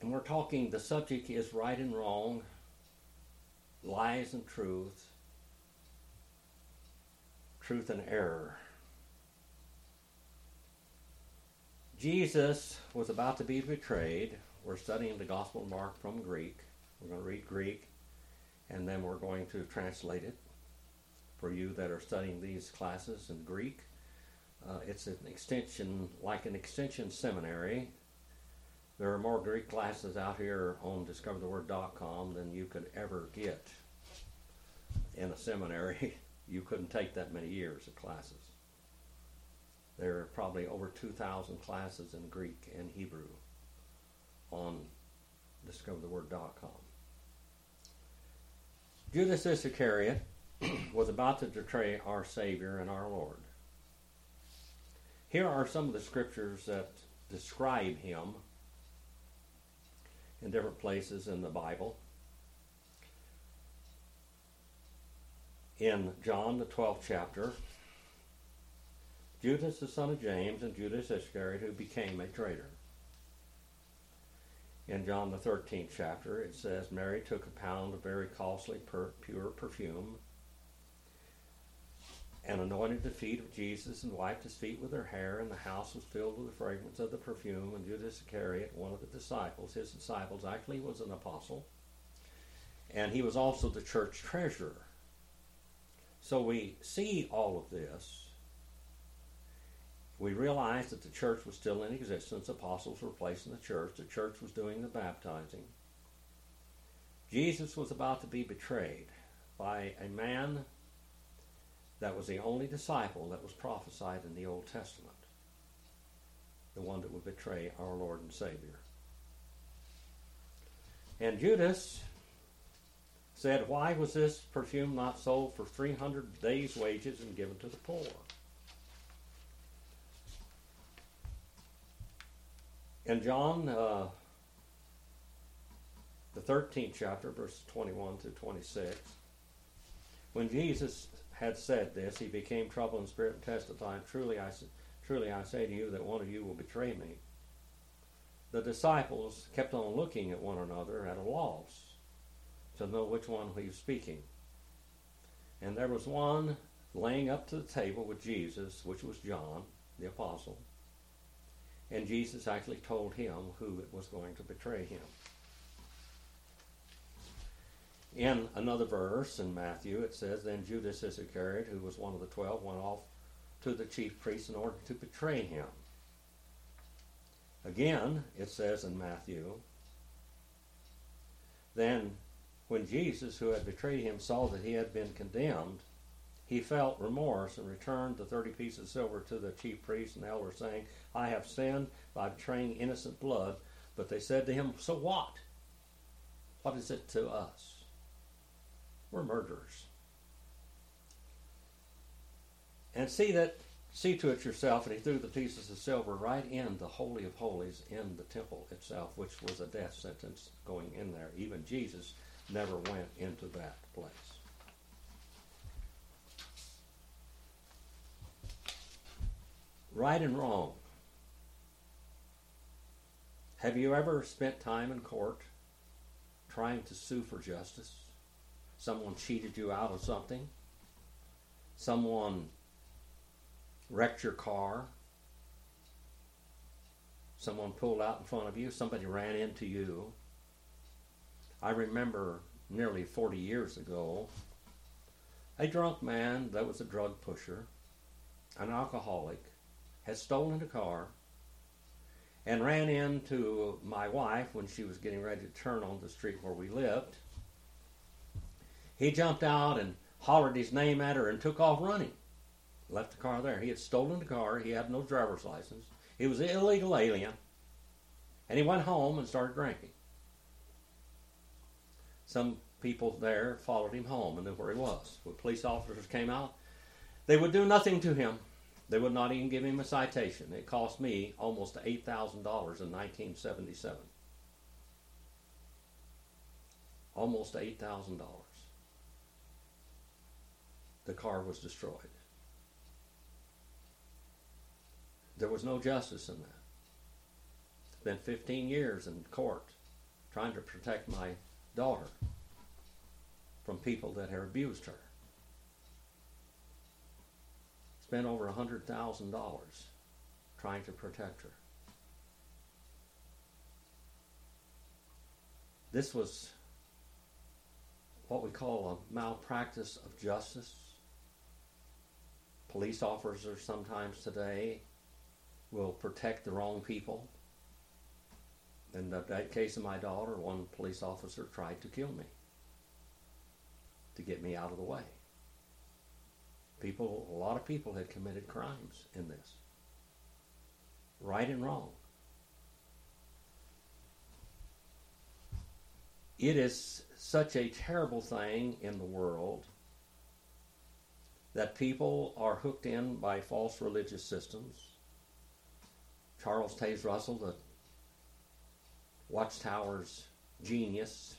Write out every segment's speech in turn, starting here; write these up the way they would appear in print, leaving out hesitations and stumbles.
And we're talking, the subject is right and wrong, lies and truth, truth and error. Jesus was about to be betrayed. We're studying the Gospel of Mark from Greek. We're going to read Greek, and then we're going to translate it for you that are studying these classes in Greek. It's an extension, like an extension seminary. There are more Greek classes out here on discovertheword.com than you could ever get in a seminary. You couldn't take that many years of classes. There are probably over 2,000 classes in Greek and Hebrew on discovertheword.com. Judas Iscariot was about to betray our Savior and our Lord. Here are some of the scriptures that describe him in different places in the Bible. In John, the 12th chapter, Judas, the son of James, and Judas Iscariot, who became a traitor. In John, the 13th chapter, it says, Mary took a pound of very costly, pure perfume and anointed the feet of Jesus and wiped his feet with her hair, and the house was filled with the fragrance of the perfume. And Judas Iscariot, one of the disciples, his disciples, actually was an apostle, and he was also the church treasurer. So we see all of this. We realize that the church was still in existence. Apostles were placed in the church. The church was doing the baptizing. Jesus was about to be betrayed by a man that was the only disciple that was prophesied in the Old Testament, the one that would betray our Lord and Savior. And Judas said, why was this perfume not sold for 300 days' wages and given to the poor? In John, the 13th chapter, verses 21 to 26, when Jesus had said this, he became troubled in spirit and testified, Truly I say to you that one of you will betray me. The disciples kept on looking at one another at a loss to know which one he was speaking. And there was one laying up to the table with Jesus, which was John, the apostle. And Jesus actually told him who was going to betray him. In another verse in Matthew, it says, Then Judas Iscariot, who was one of the 12, went off to the chief priests in order to betray him. Again, it says in Matthew, Then when Jesus, who had betrayed him, saw that he had been condemned, he felt remorse and returned the 30 pieces of silver to the chief priests and elders, saying, I have sinned by betraying innocent blood. But they said to him, So what? What is it to us? We're murderers. And see to it yourself. And he threw the pieces of silver right in the Holy of Holies in the temple itself, which was a death sentence going in there. Even Jesus never went into that place. Right and wrong. Have you ever spent time in court trying to sue for justice? Someone cheated you out of something? Someone wrecked your car? Someone pulled out in front of you? Somebody ran into you? I remember nearly 40 years ago, a drunk man that was a drug pusher, an alcoholic, had stolen a car and ran into my wife when she was getting ready to turn on the street where we lived. He jumped out and hollered his name at her and took off running. Left the car there. He had stolen the car. He had no driver's license. He was an illegal alien. And he went home and started drinking. Some people there followed him home and knew where he was. When police officers came out, they would do nothing to him. They would not even give him a citation. It cost me almost $8,000 in 1977. Almost $8,000. The car was destroyed. There was no justice in that. It's been 15 years in court. trying to protect my daughter from people that had abused her. Spent over $100,000 trying to protect her. This was what we call a malpractice of justice. Police officers sometimes today will protect the wrong people. In that case of my daughter, one police officer tried to kill me to get me out of the way. A lot of people had committed crimes in this. Right and wrong. It is such a terrible thing in the world that people are hooked in by false religious systems. Charles Taze Russell, the Watchtower's genius.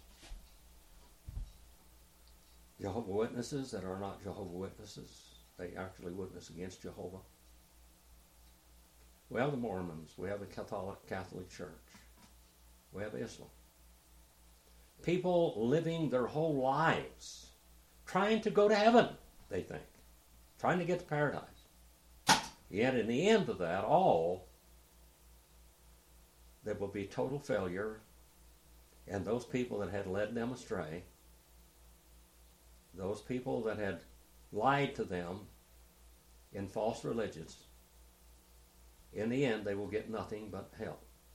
Jehovah's Witnesses that are not Jehovah's Witnesses. They actually witness against Jehovah. We have the Mormons. We have the Catholic Church. We have Islam. People living their whole lives trying to go to heaven, they think. Trying to get to paradise. Yet in the end of that all, there will be total failure, and those people that had led them astray, those people that had lied to them in false religions, in the end they will get nothing but hell.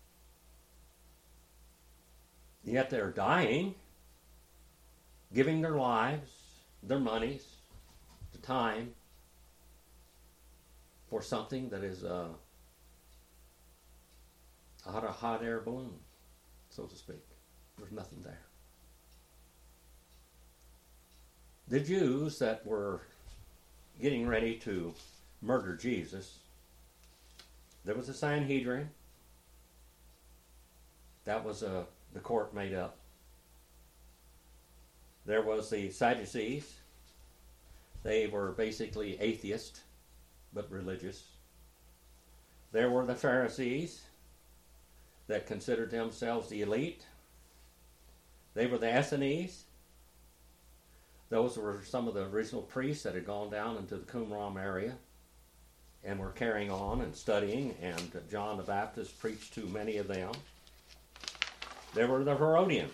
Yet they're dying, giving their lives, their monies, the time for something that is a hot air balloon, so to speak. There's nothing there. The Jews that were getting ready to murder Jesus, there was a Sanhedrin. That was the court made up. There was the Sadducees. They were basically atheist, but religious. There were the Pharisees that considered themselves the elite. They were the Essenes. Those were some of the original priests that had gone down into the Qumran area and were carrying on and studying, and John the Baptist preached to many of them. There were the Herodians.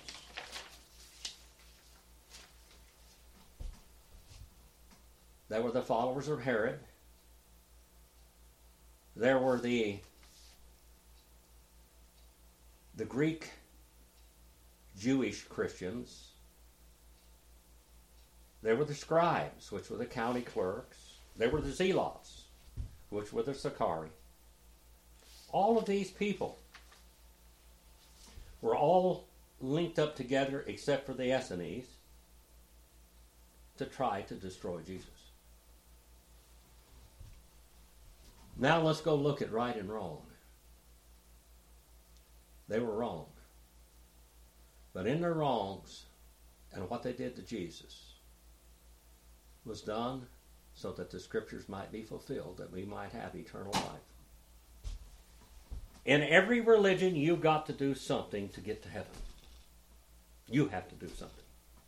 There were the followers of Herod. There were the Greek Jewish Christians. There were the scribes, which were the county clerks. There were the zealots, which were the Sicarii. All of these people were all linked up together except for the Essenes to try to destroy Jesus. Now let's go look at right and wrong. They were wrong. But in their wrongs and what they did to Jesus was done so that the scriptures might be fulfilled, that we might have eternal life. In every religion, you've got to do something to get to heaven. You have to do something.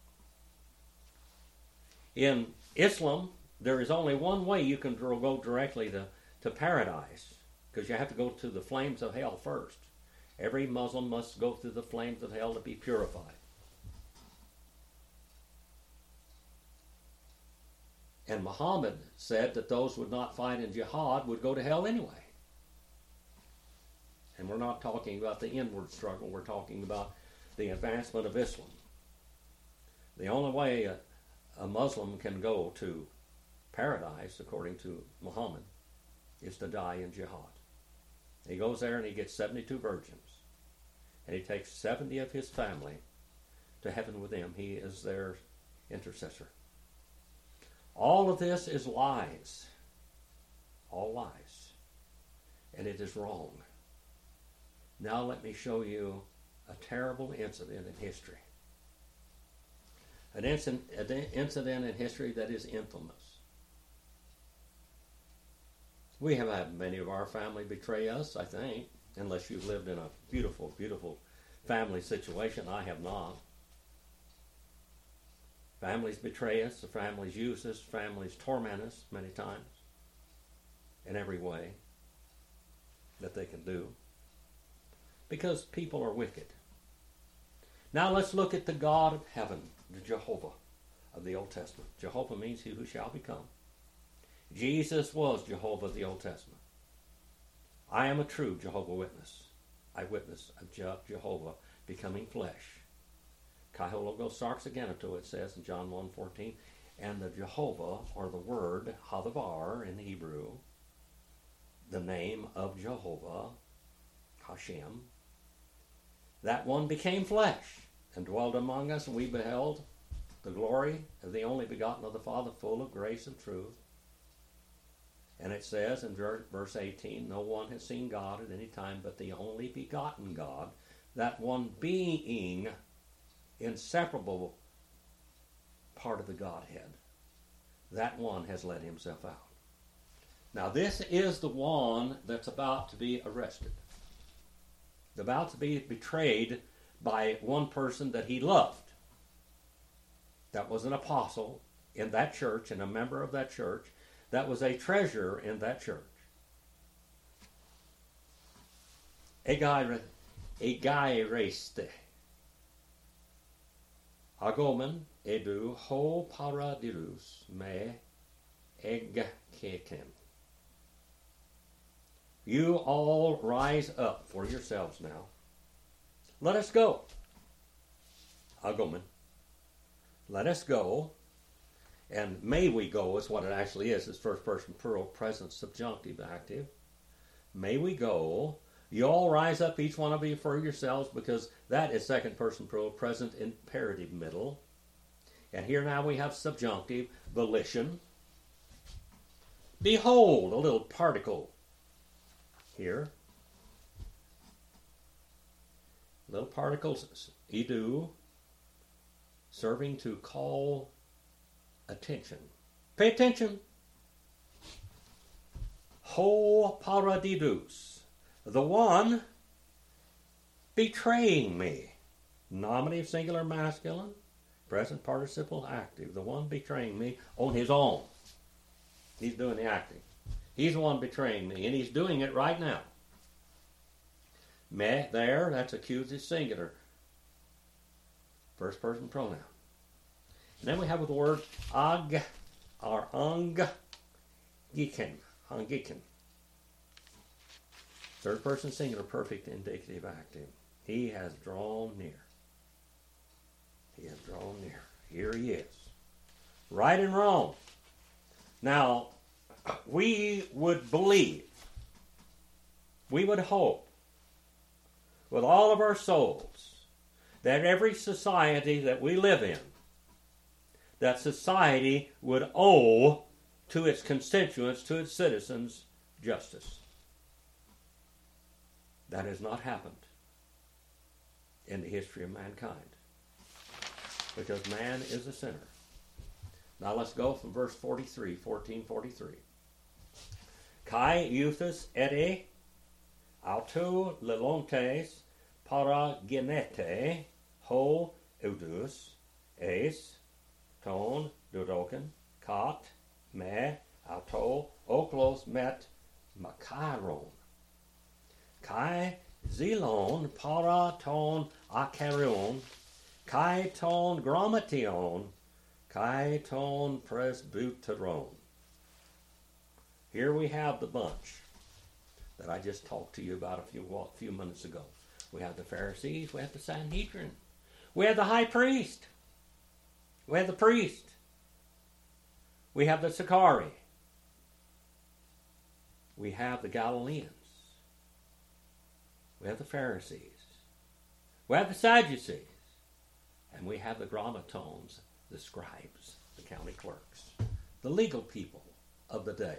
In Islam, there is only one way you can go directly to paradise, because you have to go to the flames of hell first. Every Muslim must go through the flames of hell to be purified. And Muhammad said that those who would not fight in jihad would go to hell anyway. And we're not talking about the inward struggle, we're talking about the advancement of Islam. The only way a Muslim can go to paradise, according to Muhammad, is to die in jihad. He goes there and he gets 72 virgins. And he takes 70 of his family to heaven with him. He is their intercessor. All of this is lies. All lies. And it is wrong. Now let me show you a terrible incident in history. An incident in history that is infamous. We have had many of our family betray us, I think, unless you've lived in a beautiful, beautiful family situation. I have not. Families betray us, the families use us, families torment us many times in every way that they can do because people are wicked. Now let's look at the God of heaven, the Jehovah of the Old Testament. Jehovah means he who shall become. Jesus was Jehovah of the Old Testament. I am a true Jehovah Witness. Eyewitness of Jehovah becoming flesh. Kai ho logos sarx agenitou, it says in John 1:14. And the Jehovah, or the word, Hadavar in Hebrew, the name of Jehovah, Hashem, that one became flesh and dwelled among us, and we beheld the glory of the only begotten of the Father, full of grace and truth. And it says in verse 18, no one has seen God at any time but the only begotten God, that one being, inseparable part of the Godhead. That one has let himself out. Now this is the one that's about to be arrested. About to be betrayed by one person that he loved. That was an apostle in that church and a member of that church. That was a treasurer in that church. Egaireste. Agomen edu ho paradirus me egkeken. You all rise up for yourselves now. Let us go. Agomen. Let us go. And may we go is what it actually is. It's first person plural, present, subjunctive, active. May we go. You all rise up, each one of you, for yourselves, because that is second person plural, present, imperative, middle. And here now we have subjunctive, volition. Behold, a little particle here. Little particles, edu, serving to call attention. Pay attention. Ho paradidus, the one betraying me. Nominative, singular, masculine, present participle, active. The one betraying me on his own. He's doing the acting. He's the one betraying me, and he's doing it right now. Me, there, that's accusative, singular. First person pronoun. And then we have the word ag, or angiken. Third person singular, perfect, indicative, active. He has drawn near. He has drawn near. Here he is. Right and wrong. Now, we would believe, we would hope, with all of our souls, that every society that we live in, that society would owe to its constituents, to its citizens, justice. That has not happened in the history of mankind, because man is a sinner. Now let's go from verse 43, 1443. Kai euthus ere auto lelontes paragenete ho eudus es ton dudoken kat me auto oklos met makaron. Kai zilon para ton akarion, kai ton grammation, kai ton presbyteron. Here we have the bunch that I just talked to you about a few minutes ago. We have the Pharisees, we have the Sanhedrin, we have the high priest, we have the priest, we have the Sicarii, we have the Galileans, we have the Pharisees, we have the Sadducees, and we have the grammatones, the scribes, the county clerks, the legal people of the day.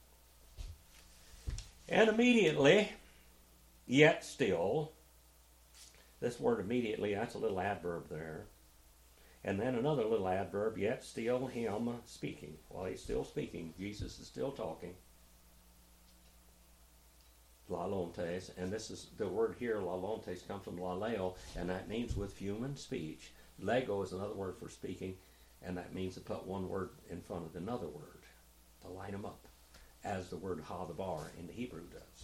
And immediately, yet still, this word immediately, that's a little adverb there. And then another little adverb, yet still him speaking. While he's still speaking, Jesus is still talking. lalontes, and this is the word here, lalontes, comes from laleo, and that means with human speech. Lego is another word for speaking, and that means to put one word in front of another word, to line them up, as the word hadabar in the Hebrew does.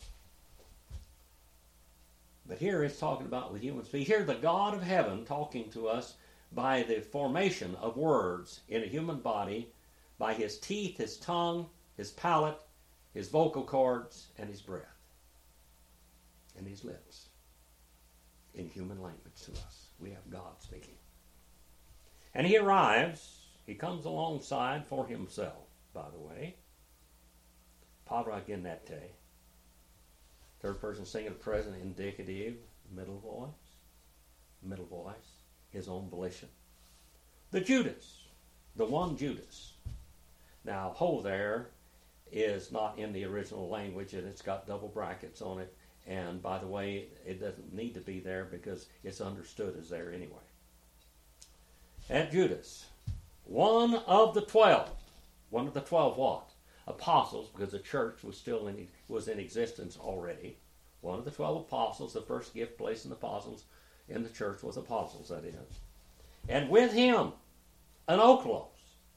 But here it's talking about with human speech. Here the God of heaven talking to us by the formation of words in a human body, by his teeth, his tongue, his palate, his vocal cords, and his breath, and his lips, in human language to us. We have God speaking. And he arrives, he comes alongside for himself, by the way. Para genete. Third person singular present indicative, middle voice, his own volition. The Judas, the one Judas. Now, ho there is not in the original language, and it's got double brackets on it. And by the way, it doesn't need to be there because it's understood as there anyway. And Judas, one of the 12 what? Apostles, because the church was in existence already. One of the 12 apostles, the first gift placed in the apostles in the church was apostles, that is. And with him, an oikos.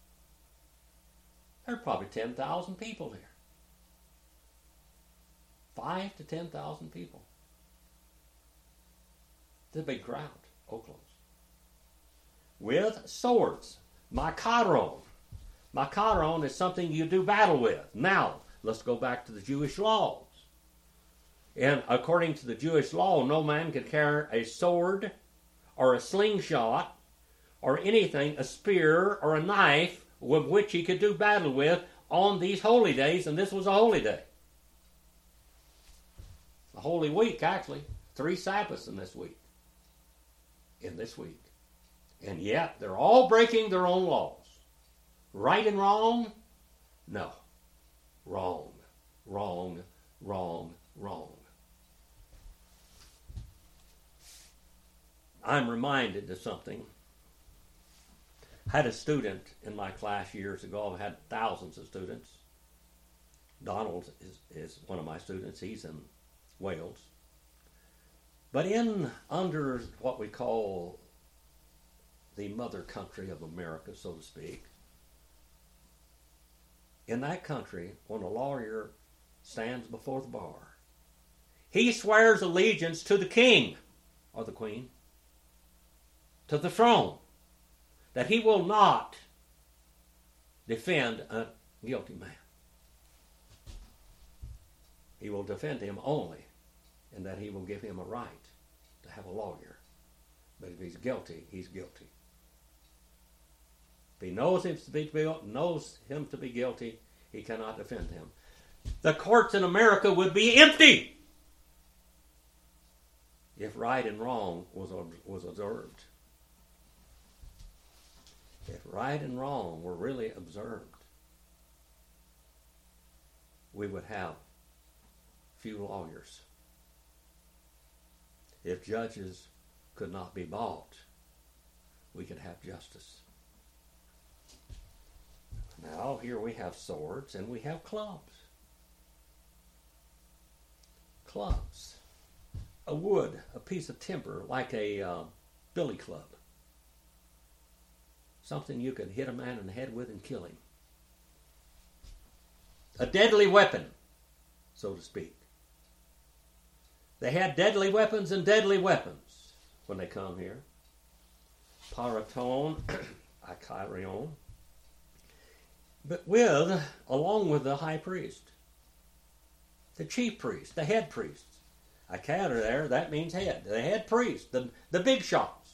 There are probably 10,000 people here. 5 to 10,000 people. It's a big crowd, oikos. With swords, makaron. Makaron is something you do battle with. Now, let's go back to the Jewish laws. And according to the Jewish law, no man could carry a sword or a slingshot or anything, a spear or a knife with which he could do battle with on these holy days, and this was a holy day. A holy week, actually. 3 Sabbaths in this week. And yet, they're all breaking their own laws. Right and wrong? No. Wrong. I'm reminded of something. I had a student in my class years ago. I've had thousands of students. Donald is one of my students. He's in Wales. But under what we call the mother country of America, so to speak, in that country, when a lawyer stands before the bar, he swears allegiance to the king or the queen, to the throne, that he will not defend a guilty man. He will defend him only, and that he will give him a right to have a lawyer. But if he's guilty, he's guilty. If he knows him to be guilty, he cannot defend him. The courts in America would be empty if right and wrong was observed. If right and wrong were really observed, we would have few lawyers. If judges could not be bought, we could have justice. Now, here we have swords and we have clubs. Clubs. A wood, a piece of timber, like a billy club. Something you could hit a man in the head with and kill him. A deadly weapon, so to speak. They had deadly weapons and deadly weapons when they come here. Paraton, akarion. But along with the high priest, the chief priest, the head priest. Akar there, that means head. The head priest, the big shots.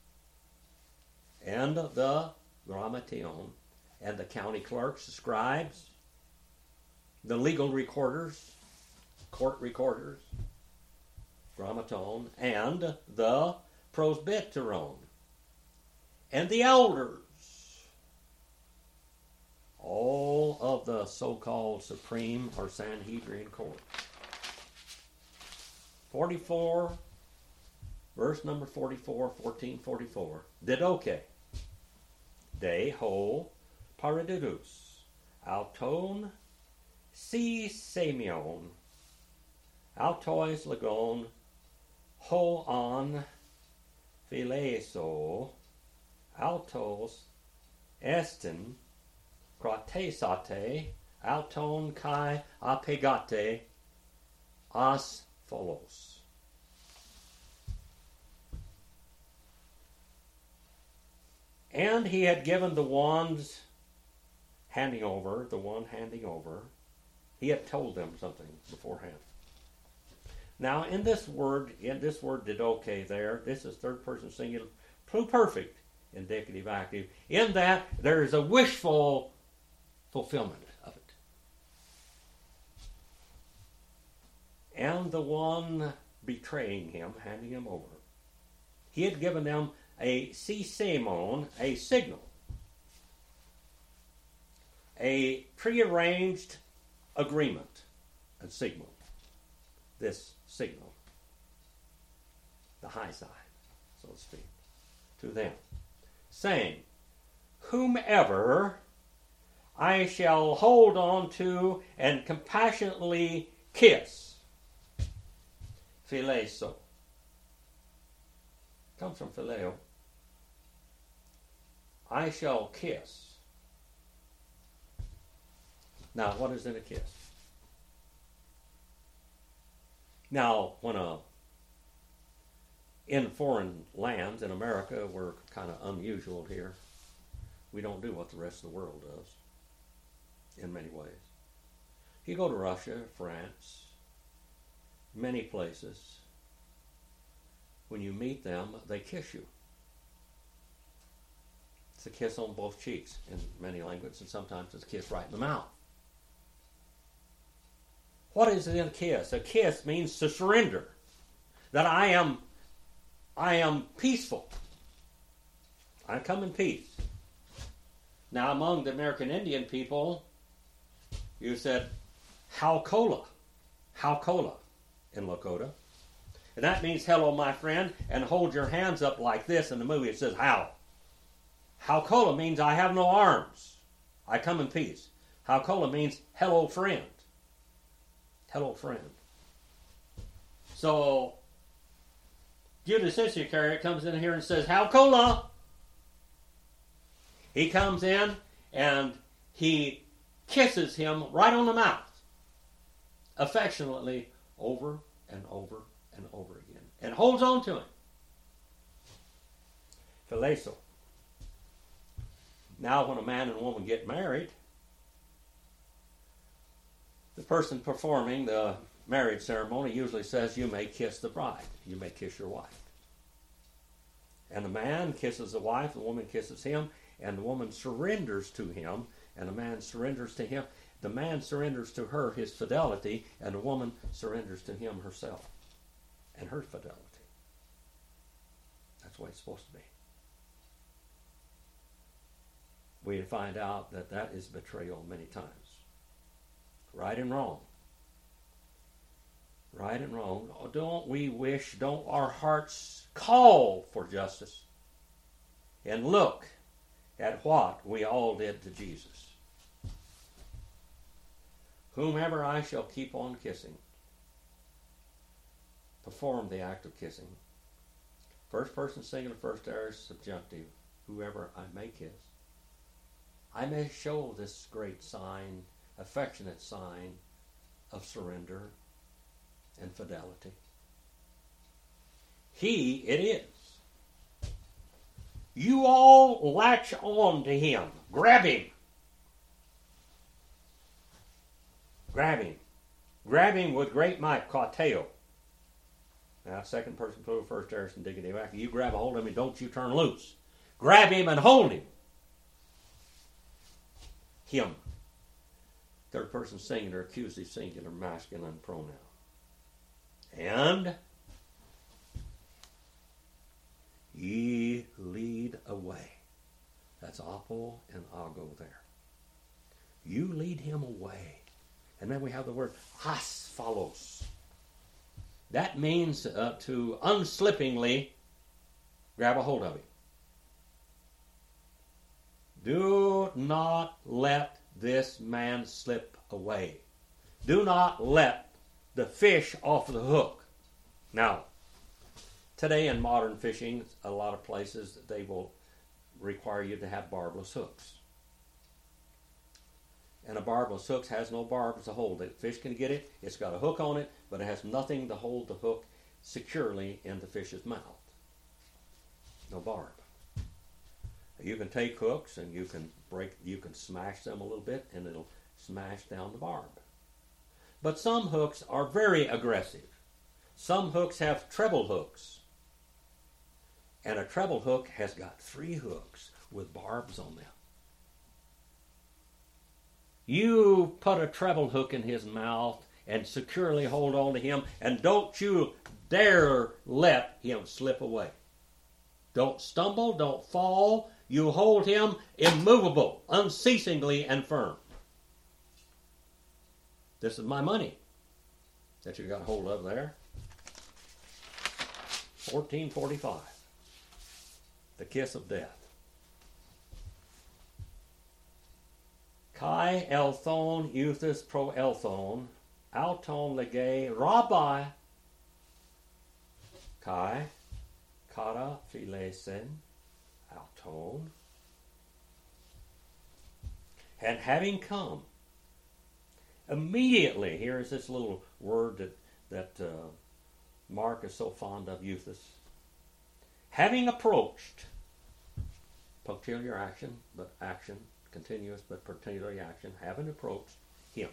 And the grammation, and the county clerks, the scribes, the legal recorders, court recorders, grammaton, and the prosbyteron, and the elders. All of the so-called Supreme or Sanhedrin court. 44, verse number 44, 1444. Didoke. De ho paradidus. Auton si semion. Autois legon, ho an phileso, autos estin, kratesate, auton kai apegate, as follows. And he had given the ones handing over, he had told them something beforehand. Now, in this word didoke there, this is third person singular, pluperfect indicative active, in that there is a wishful fulfillment of it. And the one betraying him, handing him over, he had given them a sisemon, a signal, a prearranged agreement, a signal. This signal, the high side, so to speak, to them, saying, whomever I shall hold on to and compassionately kiss, phileso, comes from phileo, I shall kiss. Now, what is in a kiss? Now, in foreign lands, in America, we're kind of unusual here. We don't do what the rest of the world does in many ways. You go to Russia, France, many places, when you meet them, they kiss you. It's a kiss on both cheeks in many languages, and sometimes it's a kiss right in the mouth. What is in a kiss? A kiss means to surrender. That I am peaceful. I come in peace. Now, among the American Indian people, you said, Howcola in Lakota. And that means hello, my friend, and hold your hands up like this. In the movie it says how. Howcola means I have no arms. I come in peace. Howcola means hello, friend. Hello, friend. So, Judas Iscariot comes in here and says, Howcola. He comes in and he kisses him right on the mouth, affectionately, over and over and over again, and holds on to him. Phileso. Now, when a man and a woman get married, the person performing the marriage ceremony usually says, you may kiss the bride. You may kiss your wife. And the man kisses the wife, the woman kisses him, and the woman surrenders to him, and the man surrenders to him. The man surrenders to her his fidelity, and the woman surrenders to him herself and her fidelity. That's the way it's supposed to be. We find out that that is betrayal many times. Right and wrong. Right and wrong. Don't our hearts call for justice? And look at what we all did to Jesus. Whomever I shall keep on kissing. Perform the act of kissing. First person singular, first aorist subjunctive. Whoever I may kiss. I may show this great sign, affectionate sign of surrender and fidelity. He it is. You all latch on to him. Grab him. Grab him. Grab him with great might, krateo. Now, second person plural, first aorist indicative active. You grab a hold of him, don't you turn loose. Grab him and hold him. Him. Third person singular, accusative singular, masculine pronoun. And ye lead away. That's apo and ago there. You lead him away. And then we have the word as follows. That means to unslippingly grab a hold of him. Do not let this man slip away. Do not let the fish off the hook. Now, today in modern fishing, a lot of places they will require you to have barbless hooks. And a barbless hook has no barbs to hold it. Fish can get it. It's got a hook on it, but it has nothing to hold the hook securely in the fish's mouth. No barb. You can take hooks and you can smash them a little bit and it'll smash down the barb. But some hooks are very aggressive. Some hooks have treble hooks. And a treble hook has got 3 hooks with barbs on them. You put a treble hook in his mouth and securely hold on to him, and don't you dare let him slip away. Don't stumble, don't fall. You hold him immovable, unceasingly and firm. This is my money that you got hold of there. 1445. The kiss of death. Kai elthon euthus pro elthon, auton lege rabbi. Kai, kara philesen, auton. And having come, immediately, here is this little word that Mark is so fond of, euthus. Having approached, punctiliar action, but action, continuous but punctiliar action, having approached him,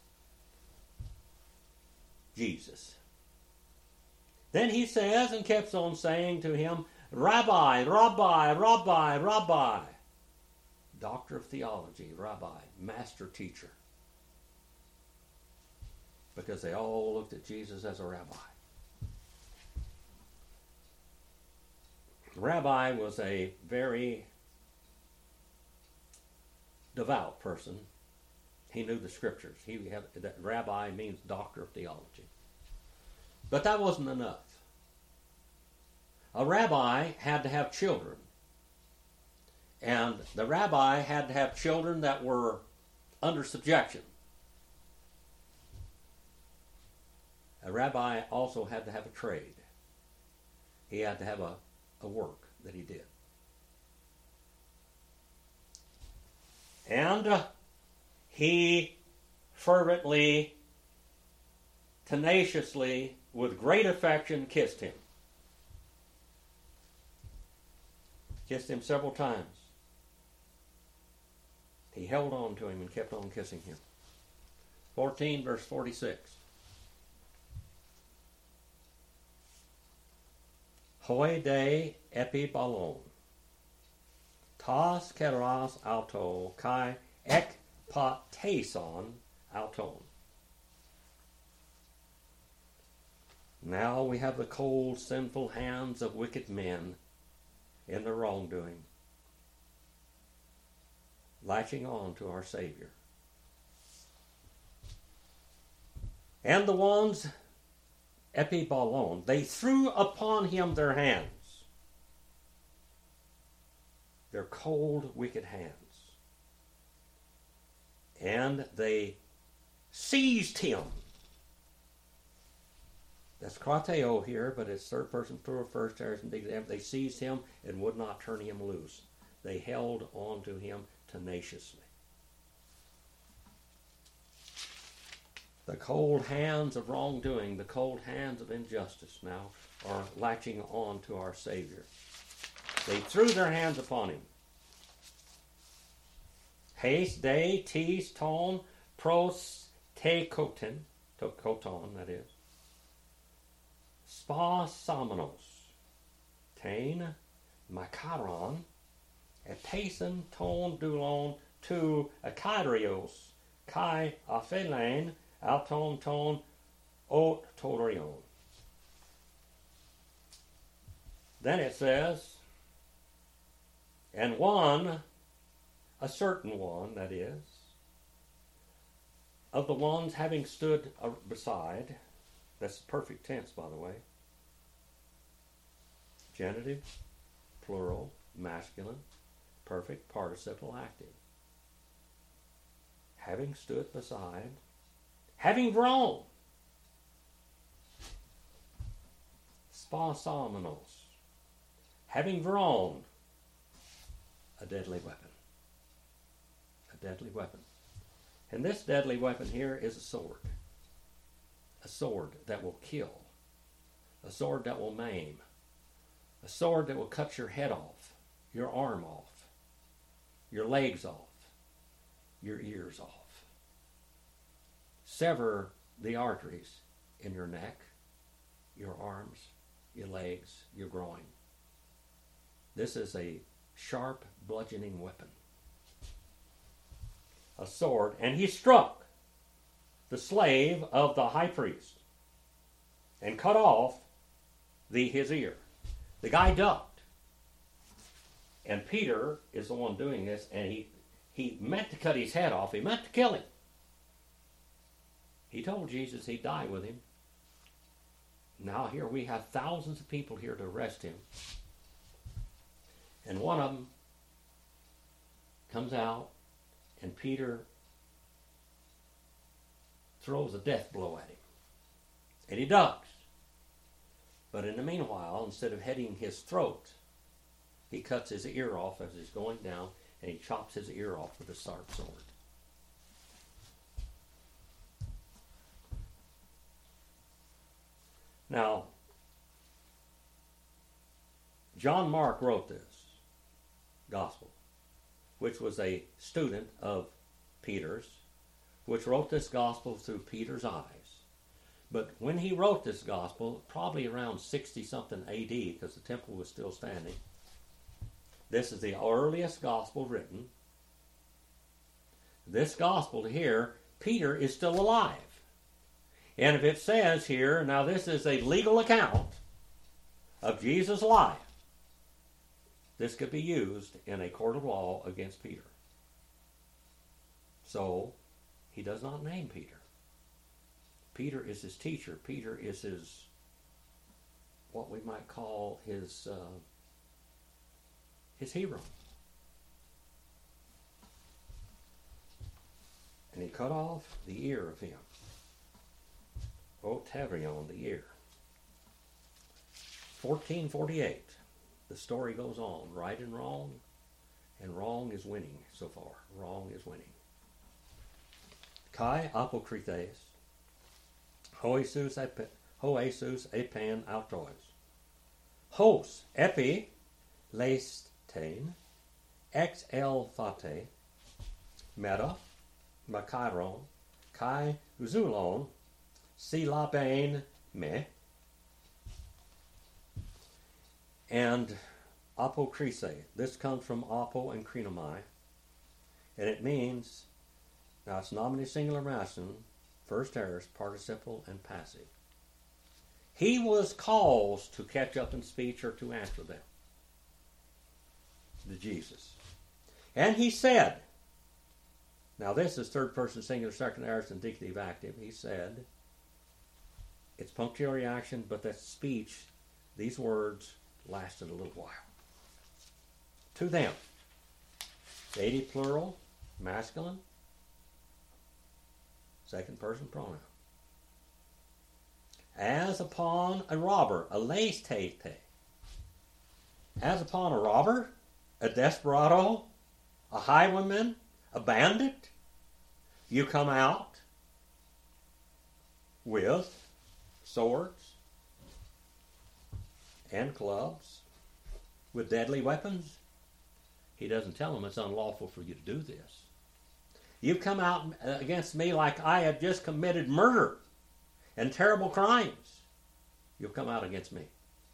Jesus. Then he says and keeps on saying to him, Rabbi, Rabbi, Rabbi, Rabbi. Doctor of theology, Rabbi, master teacher. Because they all looked at Jesus as a rabbi. Rabbi was a very devout person. He knew the scriptures. That rabbi means doctor of theology. But that wasn't enough. A rabbi had to have children. And the rabbi had to have children that were under subjection. A rabbi also had to have a trade. He had to have a work that he did. And he fervently, tenaciously, with great affection, kissed him. Kissed him several times. He held on to him and kept on kissing him. 14 verse 46. Hoi de epibalon. Tas keras auto kai ek pateson auton. Now we have the cold, sinful hands of wicked men in their wrongdoing, latching on to our Savior. And the ones, epibalon, they threw upon him their hands, their cold, wicked hands. And they seized him. That's krateo here, but it's third person plural, first person example. They seized him and would not turn him loose. They held on to him tenaciously. The cold hands of wrongdoing, the cold hands of injustice now are latching on to our Savior. They threw their hands upon him. Haste de tis ton pros te koten, that is. Spa samenos, tain makaron, etasen ton dulon tu akadrios, kai aphelain, alton ton ot torion. Then it says, and one, a certain one, that is, of the ones having stood beside, that's perfect tense, by the way, genitive, plural, masculine, perfect participle active. Having stood beside, having grown, spasamenos, having drawn a deadly weapon. A deadly weapon. And this deadly weapon here is a sword. A sword that will kill. A sword that will maim. A sword that will cut your head off, your arm off, your legs off, your ears off. Sever the arteries in your neck, your arms, your legs, your groin. This is a sharp, bludgeoning weapon. A sword, and he struck the slave of the high priest and cut off his ear. The guy ducked. And Peter is the one doing this, and he meant to cut his head off. He meant to kill him. He told Jesus he'd die with him. Now here we have thousands of people here to arrest him. And one of them comes out, and Peter throws a death blow at him. And he ducks. But in the meanwhile, instead of hitting his throat, he cuts his ear off as he's going down, and he chops his ear off with a sharp sword. Now, John Mark wrote this gospel, which was a student of Peter's, which wrote this gospel through Peter's eyes. But when he wrote this gospel, probably around 60-something AD, because the temple was still standing, this is the earliest gospel written. This gospel here, Peter is still alive. And if it says here, now this is a legal account of Jesus' life, this could be used in a court of law against Peter. So, he does not name Peter. Peter is his teacher. Peter is his, what we might call his hero. And he cut off the ear of him. Otavrion, the ear. 1448. The story goes on. Right and wrong is winning so far. Wrong is winning. Kai apokrites, hoesus epan autois. Hos epi leistain, ex elphate, meta, makairon, kai zulon, silapain me, and apokrise. This comes from apo and krinomai, and it means, now it's nominative singular masculine, first aorist, participle, and passive. He was caused to catch up in speech or to answer them. The Jesus. And he said, now this is third person singular, second aorist, indicative active. He said, it's punctuatory action, but that speech, these words, lasted a little while. To them. Dative plural, masculine, second person pronoun. As upon a robber, a leistete. As upon a robber, a desperado, a highwayman, a bandit, you come out with swords and clubs, with deadly weapons. He doesn't tell them it's unlawful for you to do this. You come out against me like I have just committed murder and terrible crimes. You'll come out against me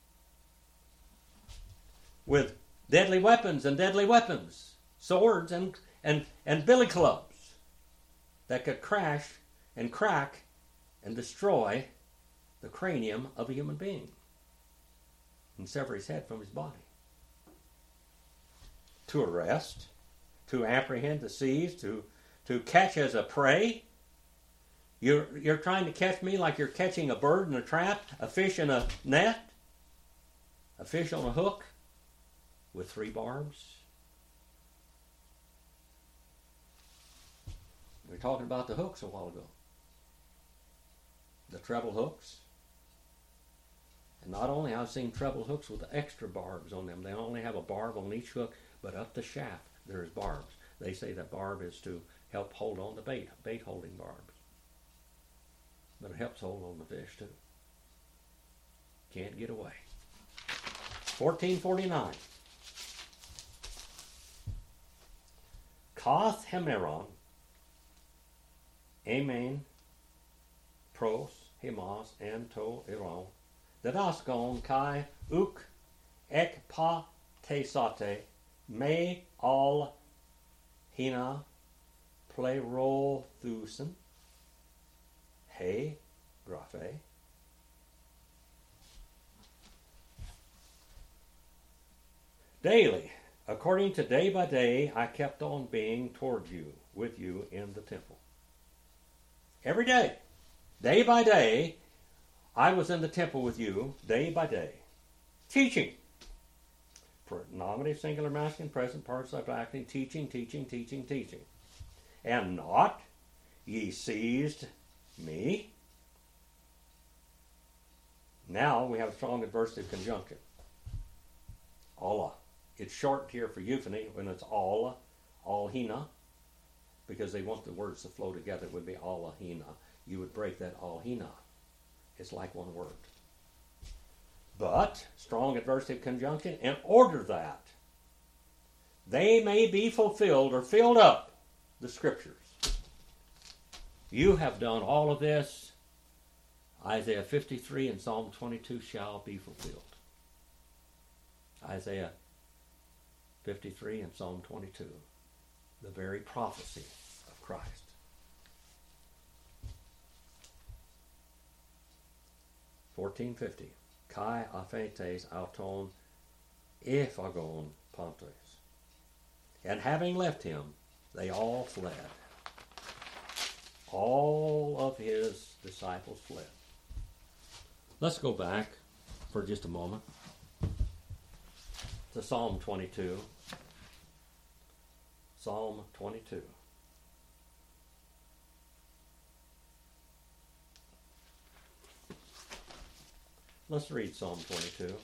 with deadly weapons, swords and billy clubs that could crash and crack and destroy the cranium of a human being and sever his head from his body. To arrest, to apprehend, to seize, to catch as a prey. You're trying to catch me like you're catching a bird in a trap, a fish in a net, a fish on a hook with 3 barbs. We were talking about the hooks a while ago. The treble hooks. And not only I've seen treble hooks with extra barbs on them. They only have a barb on each hook, but up the shaft there's barbs. They say that barb is to help hold on the bait holding barbs. But it helps hold on the fish too. Can't get away. 1449. Koth Hemeron, Amen, Pros, Himas, and To Iron, Dadaskon Kai Uk Ek Pa Tesate, Me Al Hina Plerothusen, He Graphe. Daily, according to day by day, I kept on being toward you, with you in the temple. Every day, day by day, I was in the temple with you, day by day, teaching. Nominative, singular, masculine, present, participle, acting, teaching. And not, ye seized me. Now we have a strong adversative conjunction. Allah. It's shortened here for euphony when it's all hina, because they want the words to flow together. It would be Allah hina. You would break that all hina. It's like one word. But, strong adversative conjunction, in order that they may be fulfilled or filled up, the scriptures. You have done all of this. Isaiah 53 and Psalm 22 shall be fulfilled. Isaiah 53 and Psalm 22, the very prophecy of Christ. $14.50. Kai aphetes auton ephagon pontes. And having left him, they all fled. All of his disciples fled. Let's go back for just a moment to Psalm 22. Psalm 22. Let's read Psalm 22.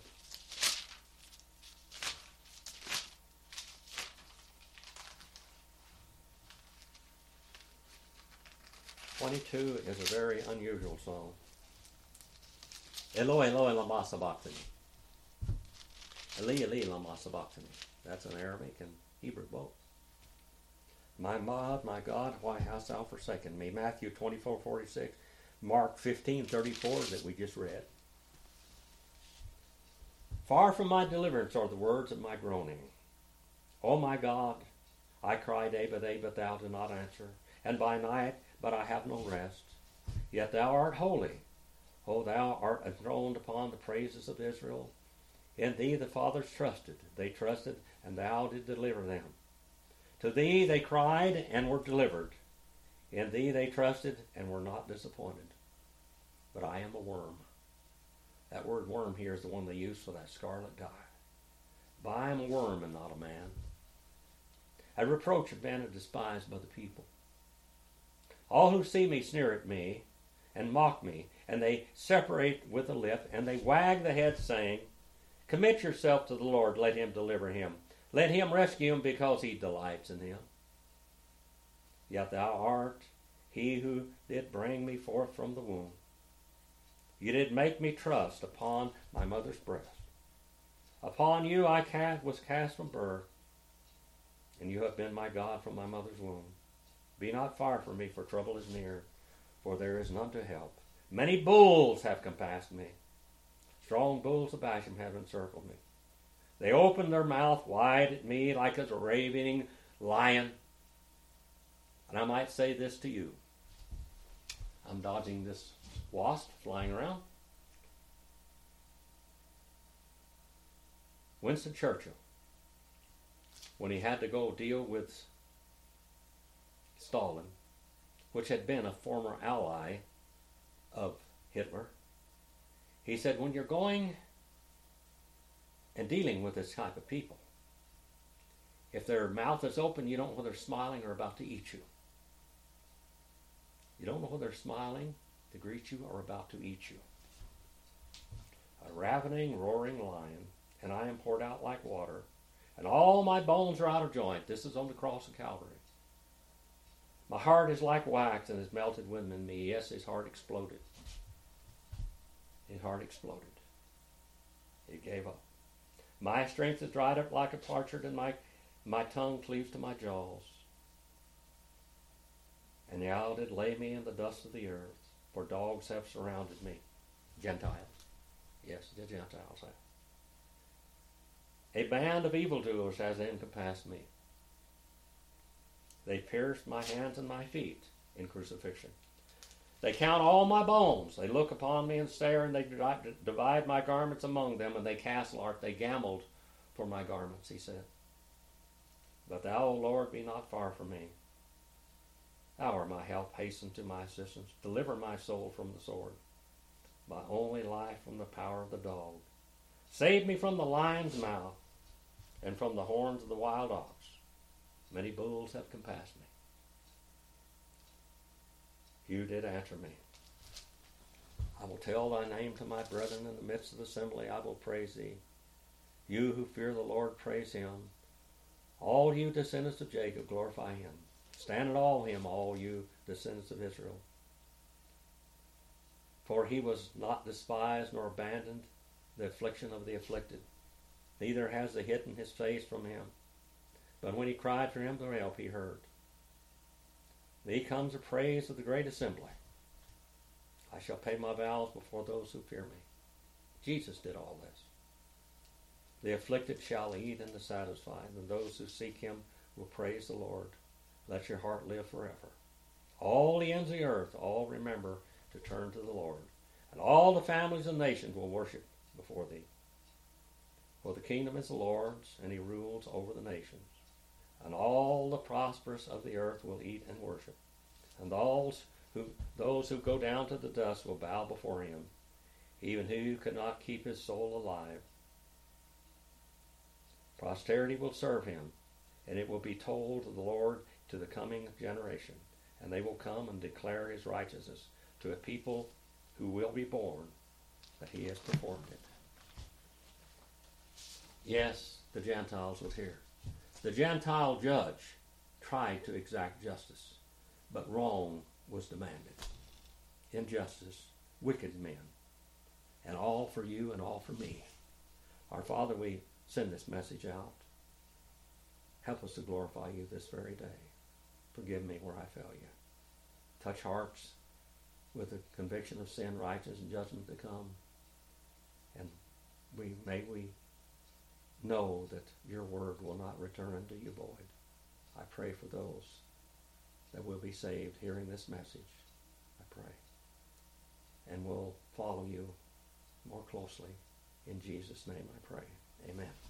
Is a very unusual psalm. Eloi, Eloi, lama sabachthani. Eli, Eli, lama sabachthani. That's in Arabic and Hebrew both. My God, why hast thou forsaken me? Matthew 24:46, Mark 15:34 that we just read. Far from my deliverance are the words of my groaning. O my God, I cry day by day, but thou do not answer, and by night, but I have no rest. Yet thou art holy. O thou art enthroned upon the praises of Israel. In thee the fathers trusted. They trusted, and thou did deliver them. To thee they cried and were delivered. In thee they trusted and were not disappointed. But I am a worm. That word worm here is the one they use for that scarlet dye. But I am a worm and not a man. A reproach of man and despised by the people. All who see me sneer at me and mock me, and they separate with the lip, and they wag the head, saying, Commit yourself to the Lord, let him deliver him. Let him rescue him, because he delights in him. Yet thou art he who did bring me forth from the womb. You did make me trust upon my mother's breast. Upon you I was cast from birth, and you have been my God from my mother's womb. Be not far from me, for trouble is near, for there is none to help. Many bulls have compassed me. Strong bulls of Bashan have encircled me. They opened their mouth wide at me like as a ravening lion. And I might say this to you. I'm dodging this wasp flying around. Winston Churchill, when he had to go deal with Stalin, which had been a former ally of Hitler, he said, when you're going and dealing with this type of people, if their mouth is open, you don't know whether they're smiling or about to eat you. You don't know whether they're smiling to greet you or about to eat you. a ravening, roaring lion, and I am poured out like water, and all my bones are out of joint. This is on the cross of Calvary. My heart is like wax and is melted within me. Yes, his heart exploded. His heart exploded. It gave up. My strength is dried up like a potsherd, and my tongue cleaves to my jaws. And the owl did lay me in the dust of the earth, for dogs have surrounded me. Gentiles. Yes, the Gentiles have. A band of evildoers has encompassed me. They pierced my hands and my feet in crucifixion. They count all my bones. They look upon me and stare, and they divide my garments among them, and they cast lot. They gambled for my garments, he said. But thou, O Lord, be not far from me. Thou art my help. Hasten to my assistance. Deliver my soul from the sword, my only life from the power of the dog. Save me from the lion's mouth and from the horns of the wild ox. Many bulls have compassed me. You did answer me. I will tell thy name to my brethren in the midst of the assembly. I will praise thee. You who fear the Lord, praise him. All you descendants of Jacob, glorify him. Stand at all him, all you descendants of Israel. For he was not despised nor abandoned, the affliction of the afflicted. Neither has they hidden his face from him. But when he cried for him to help, he heard. Thee comes the praise of the great assembly. I shall pay my vows before those who fear me. Jesus did all this. The afflicted shall eat and the satisfied, and those who seek him will praise the Lord. Let your heart live forever. All the ends of the earth, all remember to turn to the Lord, and all the families and nations will worship before thee. For the kingdom is the Lord's, and he rules over the nations. And all the prosperous of the earth will eat and worship. And those who go down to the dust will bow before him, even he who could not keep his soul alive. Posterity will serve him, and it will be told of the Lord to the coming generation. And they will come and declare his righteousness to a people who will be born, that he has performed it. Yes, the Gentiles will hear. The Gentile judge tried to exact justice, but wrong was demanded. Injustice, wicked men, and all for you and all for me. Our Father, we send this message out. Help us to glorify you this very day. Forgive me where I fail you. Touch hearts with the conviction of sin, righteousness, and judgment to come. And may we know that your word will not return unto you void. I pray for those that will be saved hearing this message. I pray. And will follow you more closely. In Jesus' name I pray. Amen.